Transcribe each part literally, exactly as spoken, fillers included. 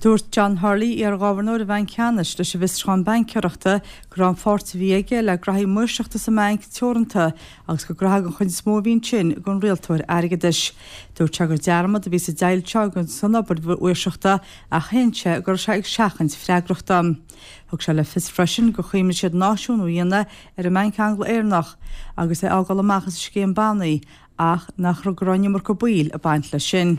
Dúirt John Hurley ar gábharnóir a bhain ceannis leis a bhíosrán bainceoireachta go raibh fáirt bhíoige le graithí muiseachta sa mainc teoranta agus go gratha an chuid smó bhín sin gon rialtóir airgeadis. Dúirt teagar dearmad a bhí sa deil teagan san obair uirseachta a chéintse gur se ag seachant freagrachta. Thug se le fis freisin go chuimne siad náisiún dhéine ar a mainc angla éarnach agus é ágáil amachchas is céim bannaí ach nach ra gráine mar go buil a baint le sin.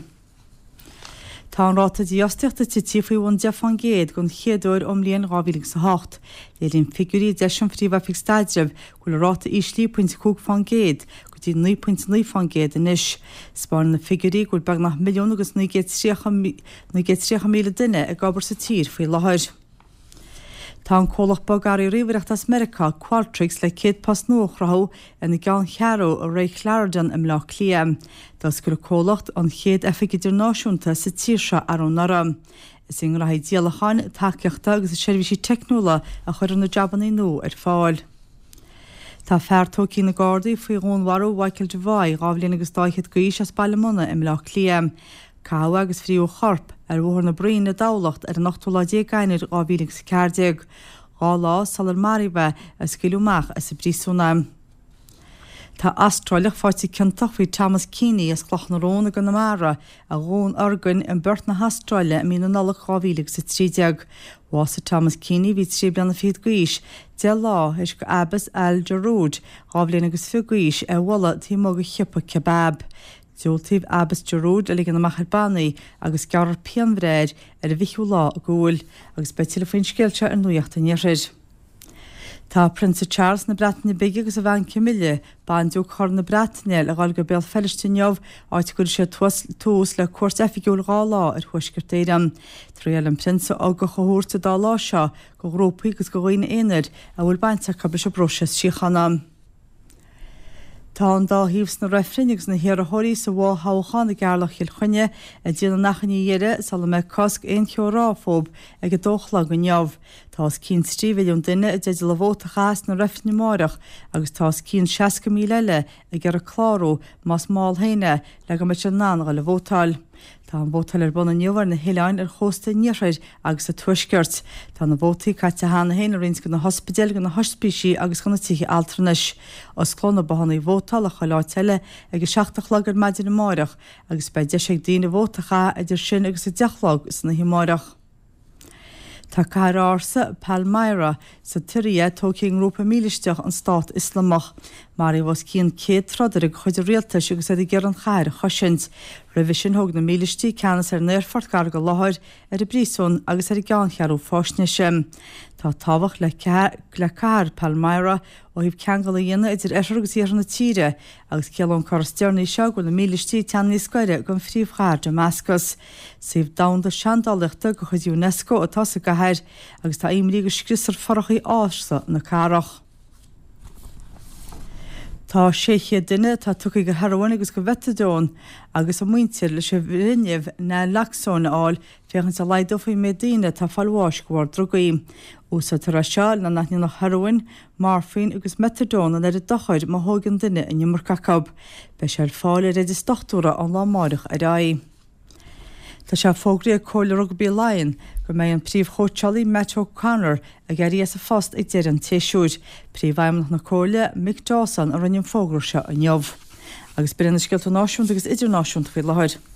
Tá an ráta díosteachta títífaíhhain defan géad gon chéadúir omlíon rábhíling sa hácht. Léirín figurí deisian fríomh fig staidirh go le ráta íslí punt cúg fan géad go dtí ní punt ní fan géad inis. Spáin na figurí go bag nach milliún agus ní géad tríocha míle duine a gabar sa tír faoi láthir. Tá an cólach bogarí riomhreachtas America Qualtrics le céad pas nuach rathú ina gan chearú a Ray Clarendon im lá clia. Tás gur cólacht an chéad efig idirnáisiúnta sa tíirse ar an nara. Is in rathí díalacháin taceachta agus a seirbhísí technúla a chuir an na jabaní nó ar fáil. Tá feartóí na Gardaí faoi gúnharú Michael de Vai rábhlíon agus dáichead goís as Ballamona im lá clia. Cá agus fríú chorp ar bhór na brín na dálacht ar an nachtúla déagainnir ábhíling sa ceardeag. Gá lá salar maribeh a sciúach a sa brísúna. Tá astráileach fáilte cinnteach faoi Thomas Keane as cloch na róna go na mara a gún organ in burt na Hastráile a mína nalach ábhíling sa trídeag. Wasa Thomas Keane bhí trí bliana fiad gois, de lá is go Abbas Al Jarúd ábhlíon agus fiú gois a bhla tí mo go chipa kebab. Dúiltíh Abbas Jarúd a ligan na machar bannaí agus gearar peanmhréid ar a bhichiú lá a gúil agus betil a faoin scéilte ar nuochta níorid. Tá Prince Charles na Breataine bige agus a bhain Camille bandú chur na Breataine a gáil go béal fellisteneomh áit gur sé tús le cuairt effigiúil gá lá ar thuisgirtéiram. Tríal an Prince á go chothúirta dá lá seo go grópaí agus go ghaoine éanaid a bhfuil bainte cab is a broses síochanam. Tá an dá híoms na raifrinnigs na hir a thoirí sa bhá háchan na gearlach il chunne a díana nachchaní dhéire sal me cosc éon cheoráfób ag go dóchla go neamh. Tás cín tríhilún duine a déidir le bhóta chas na raifni máireach agus tás cín seaca mí eile a gur a chlárú más máil héine le go me se nánaga le bhótáil. Tá an bhótal ar buna nniuhar na hiileáin ar chósta níoid agus a tuisgurt. Tá na bhótaí caite hána héna rins go na hospidéal go na hospíisi agus go na tithe altranis. Os clóna bahannaí bhótal a choláiteile agus seachtach lagar maidir na máireach agus bei de sé daoine bhótacha idir sin agus a deachlag is na himáireach. Tá cairársa Palmyra sa tíria tócíon grúpa mílisteach an stát Islamach. Mar i bhs cían céad trodar ag chuidir rialtas agus a gur an chair chosint. Rahí sin thug na mílistí ceannas ar néirfort gar go láthir ar i brísún agus ar i gceann chearú fáisne sin. Tá tábhach le cair Palmyra ó híh ceangal a dhéine idir eir agus ar na tíre agus ceann chostearnaí seo go na mílistí tean níos scoire gon phríomhchair Damascus. Sih damda seandálaachta go chud UNESCO atá sa gathir agus tá imrí go scrisar forchaí ása na carach. Tá séché duine tá tucha go Harhain agus go Vetadón agus a muintir leis sé bhrinneamh na Laxón áil féchann sa leidófaí Medina tá fallháis gohar drogaí. Úsa tar a seáil na naithní nach Harhain, Marfin agus Metadón an ar a dochaid má thógan duine in nimar cacab. Bei sé fáil ar idir stochtúra an lámáireach a ráí. Tá sé fógraí a cóla rugby Lion go mé an príomhchótealaí Matt O'Connor a geirí a fast ag deir an téisiúd. Príomhhaimnach na cóla Mick Dawson a rinneon fógra se a neamh. Agus brenn scialta náisiúnta agus idirnáisiúnta faoi láthir.